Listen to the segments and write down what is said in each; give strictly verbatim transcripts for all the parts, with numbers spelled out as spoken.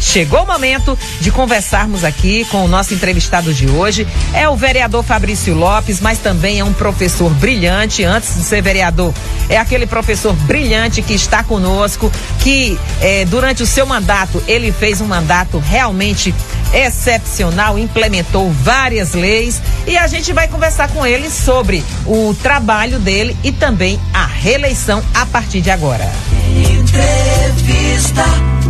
chegou o momento de conversarmos aqui com o nosso entrevistado de hoje. É o vereador Fabrício Lopes, mas também é um professor brilhante. Antes de ser vereador, é aquele professor brilhante que está conosco, que eh, durante o seu mandato, ele fez um mandato realmente excepcional, implementou várias leis, e a gente vai conversar com ele sobre o trabalho dele e também a reeleição a partir de agora. Entrevista.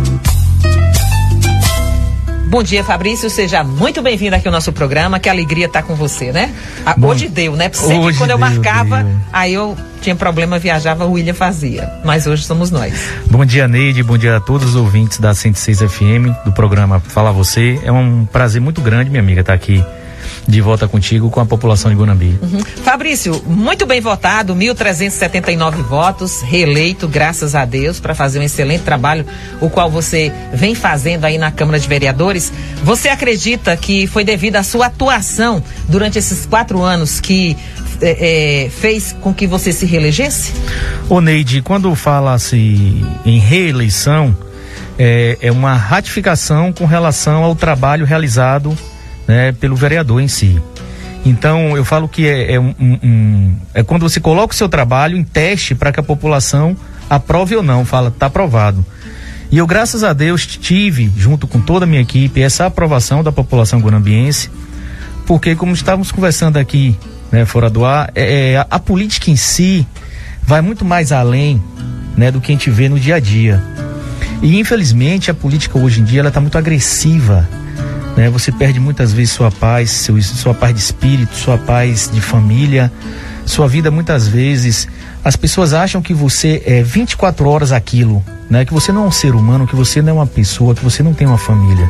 Bom dia, Fabrício, seja muito bem-vindo aqui ao nosso programa, que alegria estar com você, né? Ah, Bom, hoje deu, né? Sempre hoje quando eu deu, marcava, deu. aí eu tinha problema, viajava, o William fazia, mas hoje somos nós. Bom dia, Neide, bom dia a todos os ouvintes da cento e seis F M, do programa Fala Você. É um prazer muito grande, minha amiga, estar aqui de volta contigo com a população de Guanambi. Uhum. Fabrício, muito bem votado, mil trezentos e setenta e nove votos, reeleito, graças a Deus, para fazer um excelente trabalho, o qual você vem fazendo aí na Câmara de Vereadores. Você acredita que foi devido à sua atuação durante esses quatro anos que é, é, fez com que você se reelegesse? Ô Neide, quando fala-se em reeleição, é, é uma ratificação com relação ao trabalho realizado, né, pelo vereador em si. Então eu falo que é, é, um, um, é quando você coloca o seu trabalho em teste para que a população aprove ou não, fala, tá aprovado. E eu, graças a Deus, tive, junto com toda a minha equipe, essa aprovação da população guanambiense, porque, como estávamos conversando aqui, né, fora do ar, é, a, a política em si vai muito mais além, né, do que a gente vê no dia a dia. E infelizmente a política hoje em dia ela está muito agressiva. Né, você perde muitas vezes sua paz, seu, sua paz de espírito, sua paz de família, sua vida muitas vezes. As pessoas acham que você é vinte e quatro horas aquilo, né, que você não é um ser humano, que você não é uma pessoa, que você não tem uma família.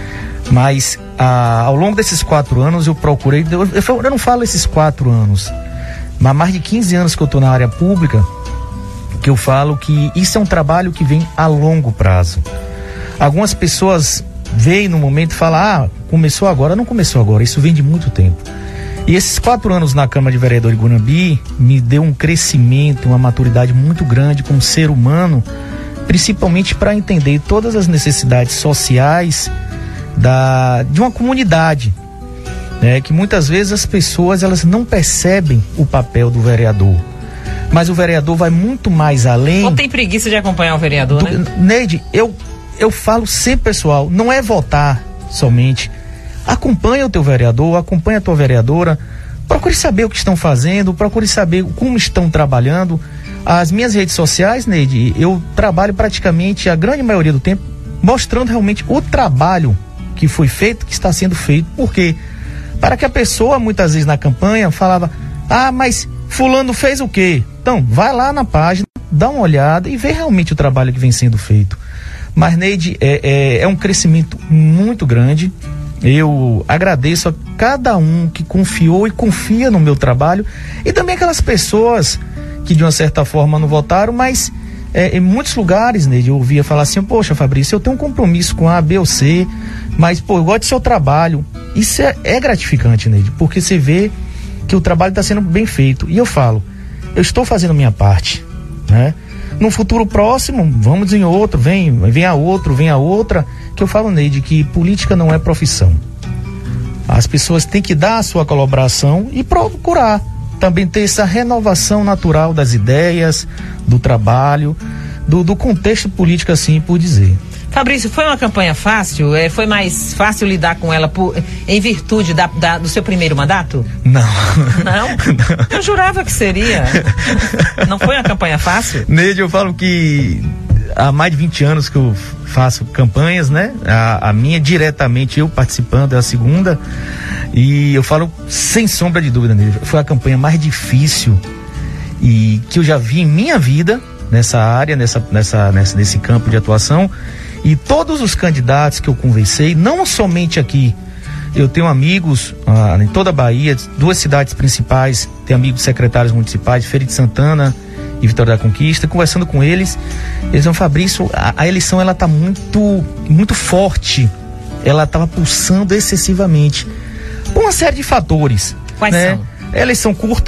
Mas ah, ao longo desses quatro anos eu procurei, eu, eu, eu não falo esses quatro anos, mas há mais de quinze anos que eu estou na área pública, que eu falo que isso é um trabalho que vem a longo prazo. Algumas pessoas veio no momento e fala, ah, começou agora. Não começou agora, isso vem de muito tempo. E esses quatro anos na Câmara de Vereadores de Guanambi me deu um crescimento, uma maturidade muito grande como ser humano, principalmente para entender todas as necessidades sociais da, de uma comunidade, né? Que muitas vezes as pessoas elas não percebem o papel do vereador. Mas o vereador vai muito mais além. Não tem preguiça de acompanhar o vereador, do, né? Neide, eu Eu falo sempre, pessoal, não é votar somente. Acompanha o teu vereador, acompanha a tua vereadora, procure saber o que estão fazendo, procure saber como estão trabalhando. As minhas redes sociais, Neide, eu trabalho praticamente a grande maioria do tempo mostrando realmente o trabalho que foi feito, que está sendo feito. Por quê? Para que a pessoa, muitas vezes na campanha, falava, ah, mas fulano fez o quê? Então, vai lá na página, dá uma olhada e vê realmente o trabalho que vem sendo feito. Mas, Neide, é, é, é um crescimento muito grande. Eu agradeço a cada um que confiou e confia no meu trabalho, e também aquelas pessoas que de uma certa forma não votaram, mas é, em muitos lugares, Neide, eu ouvia falar assim, poxa, Fabrício, eu tenho um compromisso com A, B ou C, mas pô, eu gosto do seu trabalho. Isso é, é gratificante, Neide, porque você vê que o trabalho está sendo bem feito. E eu falo, eu estou fazendo a minha parte, né? No futuro próximo, vamos em outro, vem, vem a outro, vem a outra, que eu falo, Neide, que política não é profissão. As pessoas têm que dar a sua colaboração e procurar também ter essa renovação natural das ideias, do trabalho, do, do contexto político, assim por dizer. Fabrício, foi uma campanha fácil? É, foi mais fácil lidar com ela por, em virtude da, da, do seu primeiro mandato? Não. Não? Não. Eu jurava que seria. Não foi uma campanha fácil? Neide, eu falo que há mais de vinte anos que eu faço campanhas, né? A, a minha diretamente eu participando é a segunda, e eu falo sem sombra de dúvida, Neide, foi a campanha mais difícil e que eu já vi em minha vida nessa área, nessa, nessa, nessa, nesse campo de atuação. E todos os candidatos que eu conversei, não somente aqui, eu tenho amigos ah, em toda a Bahia, duas cidades principais, tenho amigos secretários municipais, Feira de Santana e Vitória da Conquista, conversando com eles, eles dizem, Fabrício, a, a eleição ela está muito, muito forte, ela estava pulsando excessivamente, por uma série de fatores. Quais né? são? A eleição curta,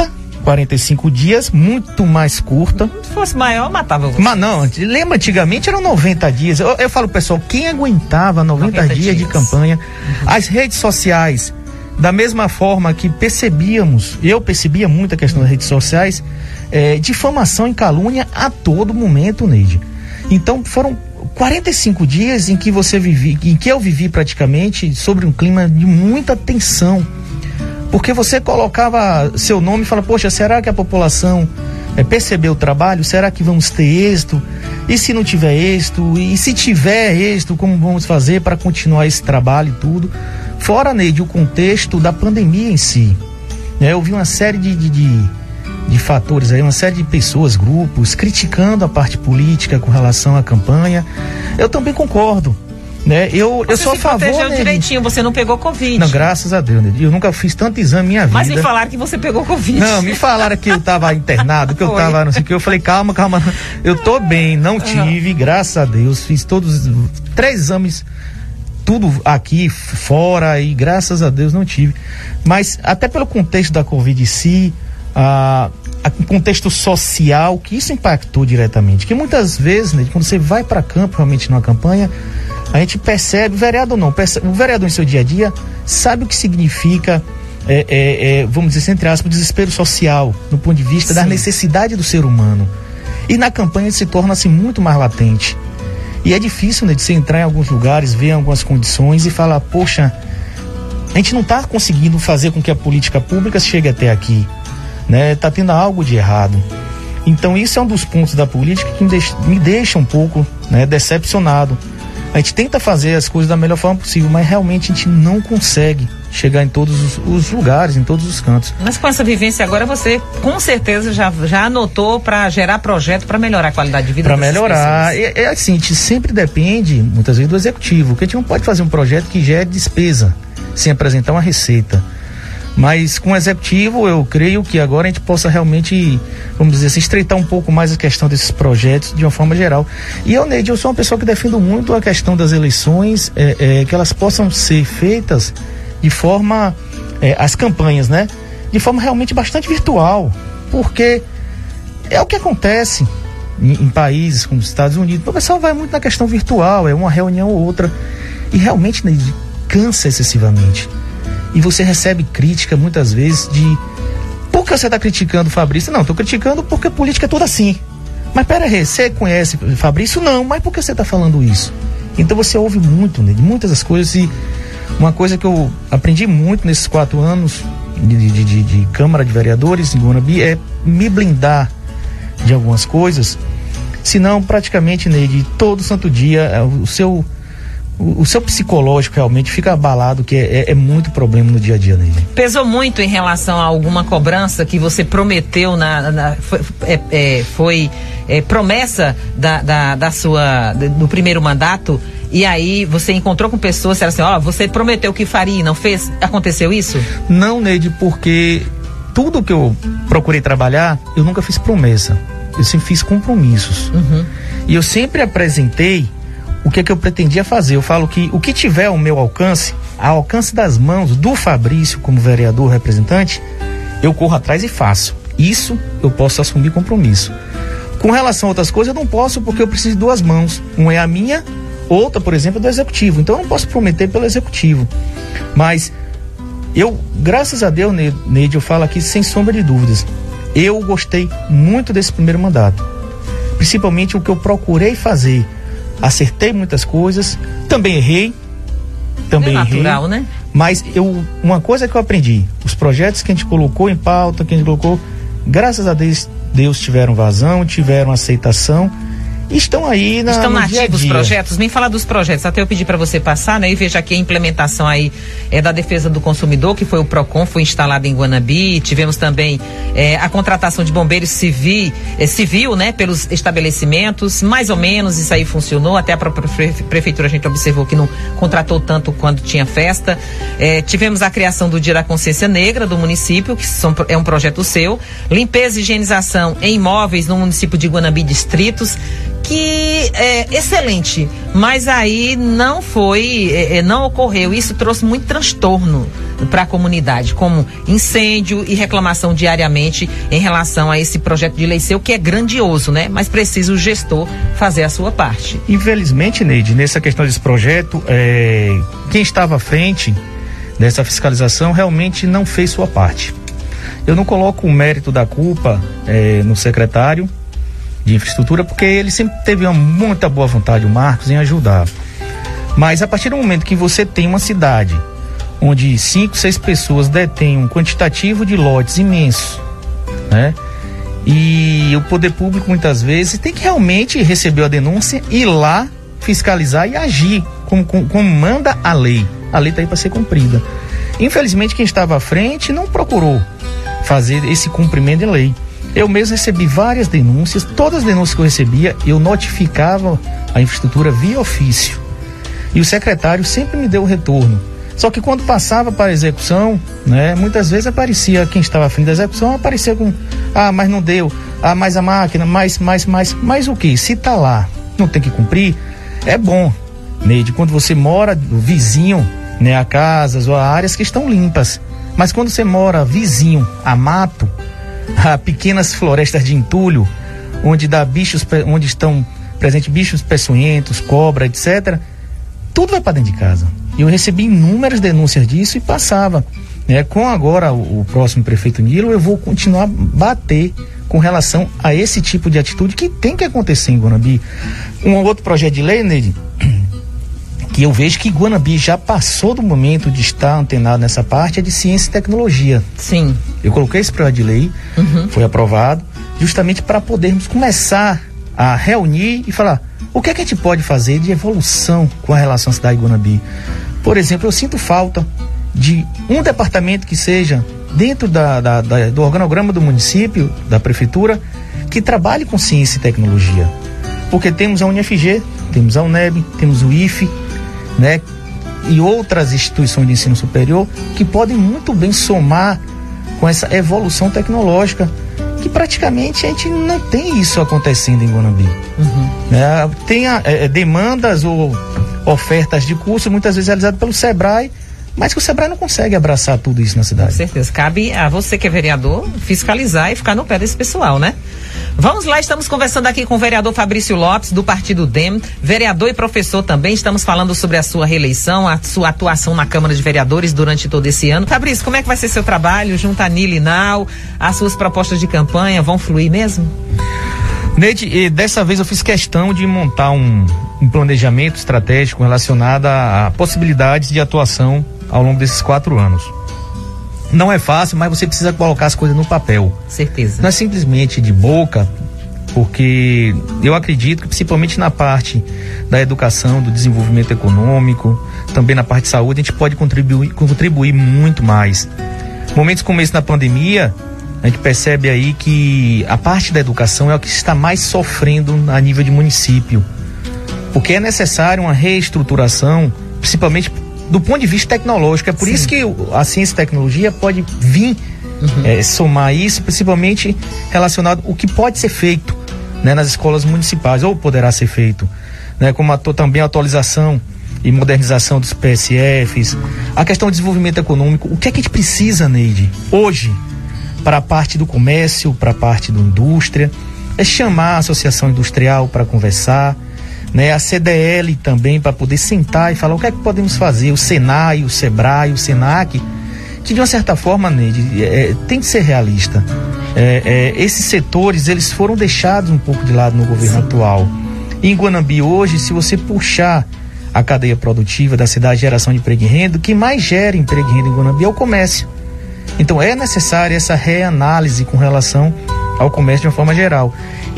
quarenta e cinco dias, muito mais curta. Se fosse maior, matava você. Mas não, lembra, antigamente eram noventa dias. Eu, eu falo, pessoal, quem aguentava noventa, noventa dias de campanha? Uhum. As redes sociais, da mesma forma que percebíamos, eu percebia muito a questão das redes sociais, é, difamação e calúnia a todo momento, Neide. Então foram quarenta e cinco dias em que você vivi, em que eu vivi praticamente sobre um clima de muita tensão, porque você colocava seu nome e fala, poxa, será que a população é, percebeu o trabalho? Será que vamos ter êxito? E se não tiver êxito? E se tiver êxito, como vamos fazer para continuar esse trabalho e tudo? Fora, Neide, o contexto da pandemia em si, né? Eu vi uma série de, de, de, de fatores aí, uma série de pessoas, grupos, criticando a parte política com relação à campanha. Eu também concordo, né? Eu, eu sou a favor, protegeu direitinho, você não pegou Covid. Não, graças a Deus, né? Eu nunca fiz tanto exame na minha vida. Mas me falaram que você pegou Covid. Não, me falaram que eu tava internado, que eu tava, não sei o que. Eu falei, calma, calma. Eu tô bem, não tive, graças a Deus. Fiz todos, três exames, tudo aqui, fora, e graças a Deus não tive. Mas até pelo contexto da Covid em si, a, a contexto social, que isso impactou diretamente. Que muitas vezes, né, quando você vai para campo, realmente numa campanha, a gente percebe, o vereador não, percebe, o vereador em seu dia a dia sabe o que significa, é, é, é, vamos dizer, entre aspas, desespero social, no ponto de vista Sim. da necessidade do ser humano. E na campanha se torna assim muito mais latente. E é difícil, né, de você entrar em alguns lugares, ver algumas condições e falar, poxa, a gente não está conseguindo fazer com que a política pública chegue até aqui, né? Tá tendo algo de errado. Então isso é um dos pontos da política que me deixa, me deixa um pouco, né, decepcionado. A gente tenta fazer as coisas da melhor forma possível, mas realmente a gente não consegue chegar em todos os, os lugares, em todos os cantos. Mas com essa vivência agora, você com certeza já, já anotou para gerar projeto para melhorar a qualidade de vida das pessoas. Para melhorar. É, é assim, a gente sempre depende, muitas vezes, do executivo, que a gente não pode fazer um projeto que gere despesa, sem apresentar uma receita. Mas com o executivo, eu creio que agora a gente possa realmente, vamos dizer assim, estreitar um pouco mais a questão desses projetos de uma forma geral. E eu, Neide, eu sou uma pessoa que defendo muito a questão das eleições, é, é, que elas possam ser feitas de forma, é, as campanhas, né? De forma realmente bastante virtual, porque é o que acontece em, em países como os Estados Unidos. O pessoal vai muito na questão virtual, é uma reunião ou outra, e realmente, Neide, cansa excessivamente. E você recebe crítica muitas vezes de, por que você está criticando o Fabrício? Não, estou criticando porque a política é toda assim. Mas pera aí, você conhece o Fabrício? Não, mas por que você está falando isso? Então você ouve muito, né, de muitas das coisas. E uma coisa que eu aprendi muito nesses quatro anos de, de, de, de Câmara de Vereadores em Guanabi é me blindar de algumas coisas, senão praticamente, né, de todo santo dia o seu... O, o seu psicológico realmente fica abalado, que é, é, é muito problema no dia a dia, né? Pesou muito em relação a alguma cobrança que você prometeu na, na foi, é, é, foi é, promessa da, da, da sua do primeiro mandato, e aí você encontrou com pessoas e era assim, ó, oh, você prometeu que faria e não fez? Aconteceu isso? Não, Neide, porque tudo que eu procurei trabalhar, eu nunca fiz promessa, eu sempre fiz compromissos. Uhum. E eu sempre apresentei o que é que eu pretendia fazer. Eu falo que o que tiver ao meu alcance, ao alcance das mãos do Fabrício como vereador representante, eu corro atrás e faço. Isso eu posso assumir compromisso. Com relação a outras coisas, eu não posso, porque eu preciso de duas mãos. Uma é a minha, outra, por exemplo, é do executivo. Então eu não posso prometer pelo executivo. Mas eu, graças a Deus, Neide, eu falo aqui sem sombra de dúvidas, eu gostei muito desse primeiro mandato. Principalmente o que eu procurei fazer. Acertei muitas coisas, também errei, também é natural, errei, né? Mas eu, uma coisa que eu aprendi, os projetos que a gente colocou em pauta, que a gente colocou, graças a Deus, Deus tiveram vazão, tiveram aceitação, estão aí na, Estão no nativos dia a dia. Os projetos? Me fala dos projetos, até eu pedi para você passar, né? E veja aqui a implementação aí é da defesa do consumidor, que foi o PROCON, foi instalado em Guanabi. Tivemos também é, a contratação de bombeiros civil, é, civil, né? Pelos estabelecimentos, mais ou menos isso aí funcionou, até a própria prefeitura a gente observou que não contratou tanto quando tinha festa. É, tivemos a criação do Dia da Consciência Negra do município, que são, é um projeto seu. Limpeza e higienização em imóveis no município de Guanabi Distritos, que que é excelente, mas aí não foi, é, não ocorreu. Isso trouxe muito transtorno para a comunidade, como incêndio e reclamação diariamente em relação a esse projeto de lei seu, que é grandioso, né? Mas precisa o gestor fazer a sua parte. Infelizmente, Neide, nessa questão desse projeto, é, quem estava à frente dessa fiscalização realmente não fez sua parte. Eu não coloco o mérito da culpa é, no secretário de infraestrutura, porque ele sempre teve uma muita boa vontade, o Marcos, em ajudar. Mas a partir do momento que você tem uma cidade onde cinco, seis pessoas detêm um quantitativo de lotes imenso, né? E o poder público muitas vezes tem que realmente receber a denúncia, ir lá fiscalizar e agir como, como, como manda a lei. A lei está aí para ser cumprida. Infelizmente, quem estava à frente não procurou fazer esse cumprimento de lei. Eu mesmo recebi várias denúncias, todas as denúncias que eu recebia, eu notificava a infraestrutura via ofício. E o secretário sempre me deu o retorno. Só que quando passava para a execução, né, muitas vezes aparecia quem estava à frente da execução, aparecia com, ah, mas não deu, ah, mais a máquina, mais, mais, mais, mais o quê? Se está lá, não tem que cumprir, é bom, Neide, quando você mora vizinho, né, a casas ou a áreas que estão limpas. Mas quando você mora vizinho a mato, a pequenas florestas de entulho, onde dá bichos, onde estão presentes bichos peçonhentos, cobra, etcétera, tudo vai para dentro de casa. Eu recebi inúmeras denúncias disso e passava. Né? Com agora o, o próximo prefeito Nilo, eu vou continuar a bater com relação a esse tipo de atitude que tem que acontecer em Guanabi. Um outro projeto de lei, Neide, que eu vejo que Guanabi já passou do momento de estar antenado nessa parte, é de ciência e tecnologia. Sim. Eu coloquei esse projeto de lei, uhum. Foi aprovado, justamente para podermos começar a reunir e falar o que é que a gente pode fazer de evolução com a relação à cidade de Guanabi. Por exemplo, eu sinto falta de um departamento que seja dentro da, da, da, do organograma do município, da prefeitura, que trabalhe com ciência e tecnologia. Porque temos a U N F G, temos a UNEB, temos o I F E, né, e outras instituições de ensino superior que podem muito bem somar com essa evolução tecnológica, que praticamente a gente não tem isso acontecendo em Guanabi. Uhum. É, tem a, é, demandas ou ofertas de curso muitas vezes realizadas pelo Sebrae, mas que o Sebrae não consegue abraçar tudo isso na cidade. Com certeza, cabe a você que é vereador fiscalizar e ficar no pé desse pessoal, né? Vamos lá, estamos conversando aqui com o vereador Fabrício Lopes, do Partido D E M, vereador e professor também. Estamos falando sobre a sua reeleição, a sua atuação na Câmara de Vereadores durante todo esse ano. Fabrício, como é que vai ser seu trabalho junto a Nilo e Nau? As suas propostas de campanha vão fluir mesmo? Neide, dessa vez eu fiz questão de montar um, um planejamento estratégico relacionado a, a possibilidades de atuação ao longo desses quatro anos. Não é fácil, mas você precisa colocar as coisas no papel. Certeza. Não é simplesmente de boca, porque eu acredito que principalmente na parte da educação, do desenvolvimento econômico, também na parte de saúde, a gente pode contribuir, contribuir muito mais. Momentos como esse na pandemia, a gente percebe aí que a parte da educação é o que está mais sofrendo a nível de município, porque é necessário uma reestruturação, principalmente do ponto de vista tecnológico. É por Sim. isso que a ciência e tecnologia pode vir uhum. é, somar isso, principalmente relacionado ao que pode ser feito, né, nas escolas municipais, ou poderá ser feito, né, como a, também a atualização e modernização dos P S Fs, a questão do desenvolvimento econômico. O que é que a gente precisa, Neide, hoje, para a parte do comércio, para a parte da indústria, é chamar a associação industrial para conversar, né, a C D L também, para poder sentar e falar o que é que podemos fazer, o Senai, o Sebrae, o Senac, que de uma certa forma, Neide, é, tem que ser realista. É, é, esses setores, eles foram deixados um pouco de lado no governo Sim. atual. E em Guanabi hoje, se você puxar a cadeia produtiva da cidade, geração de emprego e renda, o que mais gera emprego e renda em Guanabi é o comércio. Então é necessária essa reanálise com relação ao comércio de uma forma geral.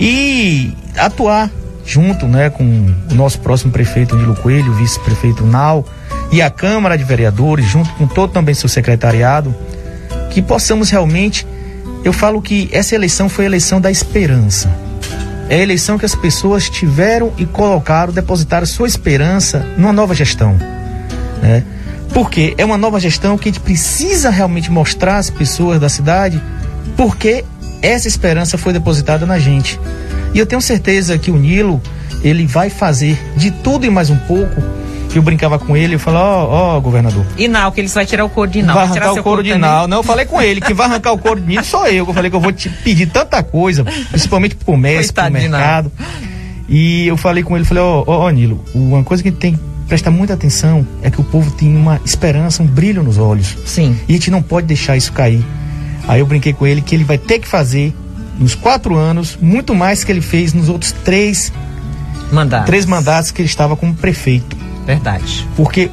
E atuar junto, né, com o nosso próximo prefeito Nilo Coelho, o vice-prefeito Nau, e a Câmara de Vereadores, junto com todo também seu secretariado, que possamos realmente, eu falo que essa eleição foi a eleição da esperança. É a eleição que as pessoas tiveram e colocaram, depositaram sua esperança numa nova gestão, né? Porque é uma nova gestão que a gente precisa realmente mostrar às pessoas da cidade porque essa esperança foi depositada na gente. E eu tenho certeza que o Nilo, ele vai fazer de tudo e mais um pouco. Eu brincava com ele, eu falava, ó, ó, governador. Inal, que eles vai tirar o couro de Inal. Vai arrancar o couro de Inal. Não, eu falei com ele, que vai arrancar o couro de Nilo sou eu. Eu falei que eu vou te pedir tanta coisa, principalmente pro comércio, pro mercado. E eu falei com ele, falei, ó, ó, Nilo, uma coisa que a gente tem que prestar muita atenção é que o povo tem uma esperança, um brilho nos olhos. Sim. E a gente não pode deixar isso cair. Aí eu brinquei com ele que ele vai ter que fazer, nos quatro anos, muito mais que ele fez nos outros três mandatos, três mandatos que ele estava como prefeito. Verdade. Porque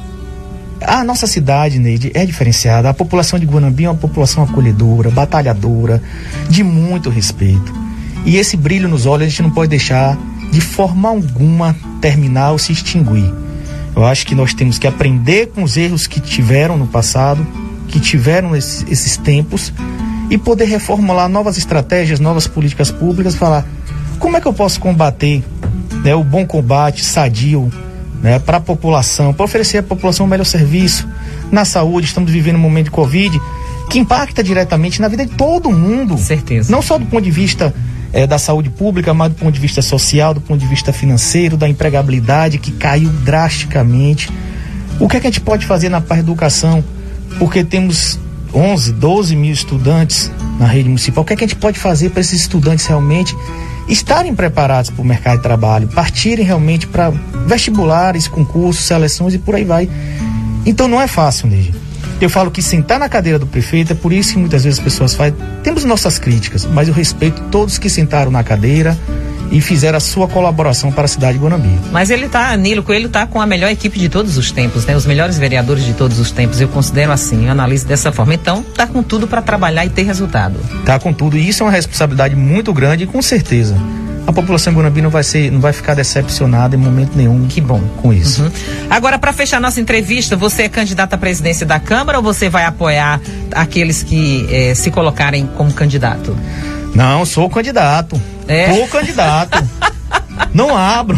a nossa cidade, Neide, é diferenciada. A população de Guanambi é uma população acolhedora, batalhadora, de muito respeito. E esse brilho nos olhos a gente não pode deixar de forma alguma terminar ou se extinguir. Eu acho que nós temos que aprender com os erros que tiveram no passado, que tiveram esses, esses tempos, e poder reformular novas estratégias, novas políticas públicas, falar como é que eu posso combater, né, o bom combate sadio, né, para a população, para oferecer à população um melhor serviço na saúde. Estamos vivendo um momento de Covid que impacta diretamente na vida de todo mundo. Certeza. Não só do ponto de vista é, da saúde pública, mas do ponto de vista social, do ponto de vista financeiro, da empregabilidade que caiu drasticamente. O que é que a gente pode fazer na parte da educação? Porque temos onze, doze mil estudantes na rede municipal. O que é que a gente pode fazer para esses estudantes realmente estarem preparados para o mercado de trabalho, partirem realmente para vestibulares, concursos, seleções e por aí vai. Então não é fácil, Neide. Eu falo que sentar na cadeira do prefeito, é por isso que muitas vezes as pessoas fazem, temos nossas críticas, mas eu respeito todos que sentaram na cadeira e fizeram a sua colaboração para a cidade de Guanambi. Mas ele tá, Nilo Coelho tá com a melhor equipe de todos os tempos, né? Os melhores vereadores de todos os tempos, eu considero assim, eu analiso dessa forma. Então, tá com tudo para trabalhar e ter resultado. Tá com tudo, e isso é uma responsabilidade muito grande e com certeza a população de Guanambi não vai ser, não vai ficar decepcionada em momento nenhum. Que bom com isso. Uhum. Agora, para fechar nossa entrevista, você é candidato à presidência da Câmara ou você vai apoiar aqueles que eh, se colocarem como candidato? Não, sou candidato. É? Sou candidato. Não abro.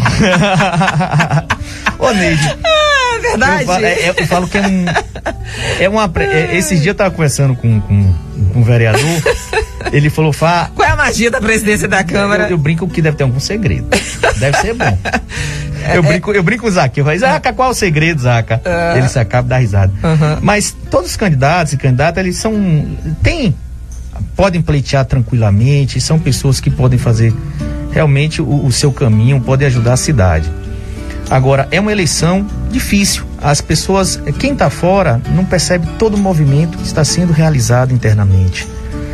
Ô, Neide. Ah, é verdade. Eu falo, é, eu falo que é um. É uma, é, esses dias eu tava conversando com, com, com um vereador. Ele falou, Fá. Qual é a magia da presidência da Câmara? Eu, eu brinco que deve ter algum segredo. Deve ser bom. Eu, é, brinco, eu brinco com o Zaca. Eu falo, Zaca, qual é o segredo, Zaca? Uh, ele se acaba de dar risada. Uh-huh. Mas todos os candidatos e candidatas, eles são. Tem. Podem pleitear tranquilamente, são pessoas que podem fazer realmente o, o seu caminho, podem ajudar a cidade. Agora, é uma eleição difícil. As pessoas, quem está fora, não percebe todo o movimento que está sendo realizado internamente.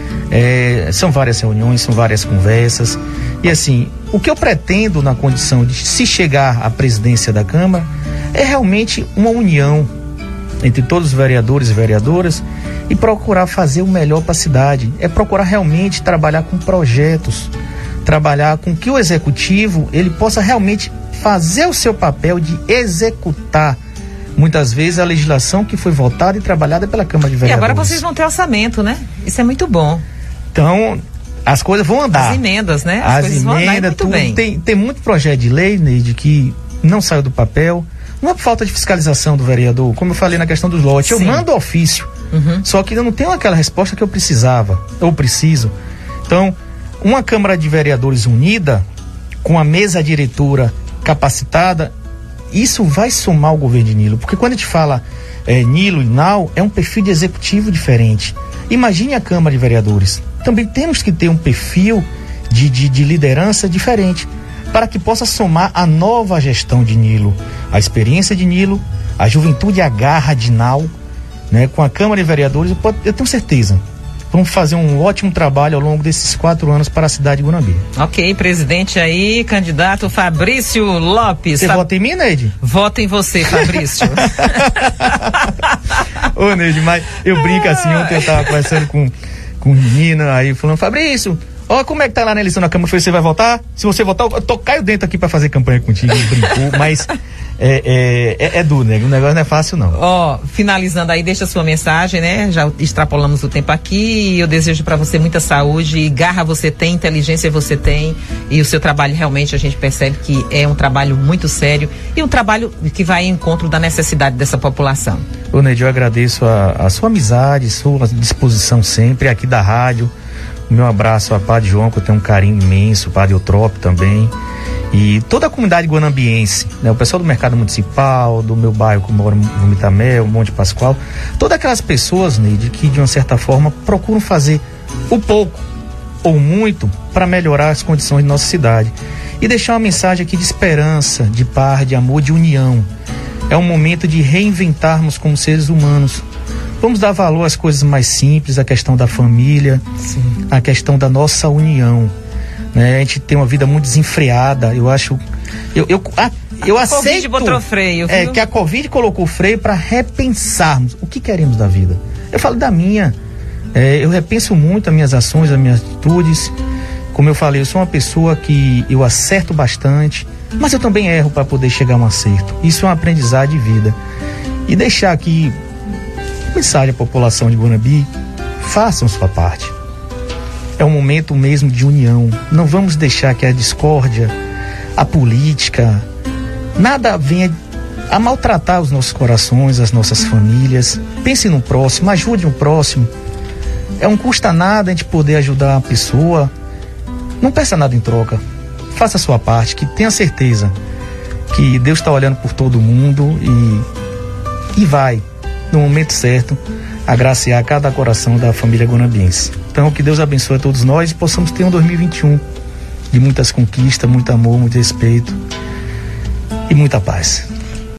É, são várias reuniões, são várias conversas. E assim, o que eu pretendo na condição de se chegar à presidência da Câmara é realmente uma união entre todos os vereadores e vereadoras e procurar fazer o melhor para a cidade. É procurar realmente trabalhar com projetos, trabalhar com que o executivo ele possa realmente fazer o seu papel de executar muitas vezes a legislação que foi votada e trabalhada pela Câmara de Vereadores. E agora vocês vão ter orçamento, né? Isso é muito bom. Então, as coisas vão andar. As emendas, né? As, as coisas emendas, vão andar muito tudo, bem. Tem, tem muito projeto de lei, Neide, que não saiu do papel. Não é por falta de fiscalização do vereador, como eu falei na questão dos lotes. Sim. Eu mando ofício, uhum. Só que eu não tenho aquela resposta que eu precisava, ou preciso. Então, uma Câmara de Vereadores unida, com a mesa diretora capacitada, isso vai somar ao governo de Nilo. Porque quando a gente fala é, Nilo e Nau, é um perfil de executivo diferente. Imagine a Câmara de Vereadores. Também temos que ter um perfil de, de, de liderança diferente, para que possa somar a nova gestão de Nilo, a experiência de Nilo, a juventude e a garra de Nau, né? Com a Câmara de Vereadores, eu, pode, eu tenho certeza, vamos fazer um ótimo trabalho ao longo desses quatro anos para a cidade de Guanambi. Ok, presidente aí, candidato Fabrício Lopes. Você Fa... vota em mim, Neide? Voto em você, Fabrício. Ô, Neide, mas eu brinco assim, ontem eu estava conversando com, com um menino aí, falando, Fabrício, ó, como é que tá lá na eleição na Câmara? Foi, você vai votar? Se você votar, eu tô, caio dentro aqui pra fazer campanha contigo, brincou, mas é, é, é, é duro, né? O negócio não é fácil, não. Ó, finalizando aí, deixa a sua mensagem, né? Já extrapolamos o tempo aqui e eu desejo pra você muita saúde, garra você tem, inteligência você tem e o seu trabalho realmente a gente percebe que é um trabalho muito sério e um trabalho que vai em encontro da necessidade dessa população. Ô, Neide, eu agradeço a, a sua amizade, sua disposição sempre aqui da rádio. Meu abraço a Padre João, que eu tenho um carinho imenso, o Padre Eutrópio também. E toda a comunidade guanambiense, né, o pessoal do mercado municipal, do meu bairro, que mora no Mitamel, Monte Pascoal, todas aquelas pessoas, Neide, que de uma certa forma procuram fazer o pouco ou muito para melhorar as condições de nossa cidade. E deixar uma mensagem aqui de esperança, de paz, de amor, de união. É um momento de reinventarmos como seres humanos. Vamos dar valor às coisas mais simples, a questão da família, sim, a questão da nossa união. Né? A gente tem uma vida muito desenfreada. Eu acho. Eu, eu, a, eu a aceito. Covid botou freio, viu? É, que a Covid colocou freio para repensarmos o que queremos da vida. Eu falo da minha. É, eu repenso muito as minhas ações, as minhas atitudes. Como eu falei, eu sou uma pessoa que eu acerto bastante, mas eu também erro para poder chegar a um acerto. Isso é uma aprendizado de vida. E deixar aqui mensagem à população de Guanabi: façam sua parte. É um momento mesmo de união. Não vamos deixar que a discórdia, a política, nada venha a maltratar os nossos corações, as nossas famílias. Pense no próximo, ajude o próximo. É um custa nada a gente poder ajudar a pessoa. Não peça nada em troca. Faça a sua parte, que tenha certeza que Deus está olhando por todo mundo e, e vai, no momento certo, agraciar cada coração da família guanambiense. Então, que Deus abençoe a todos nós e possamos ter um dois mil e vinte e um de muitas conquistas, muito amor, muito respeito e muita paz.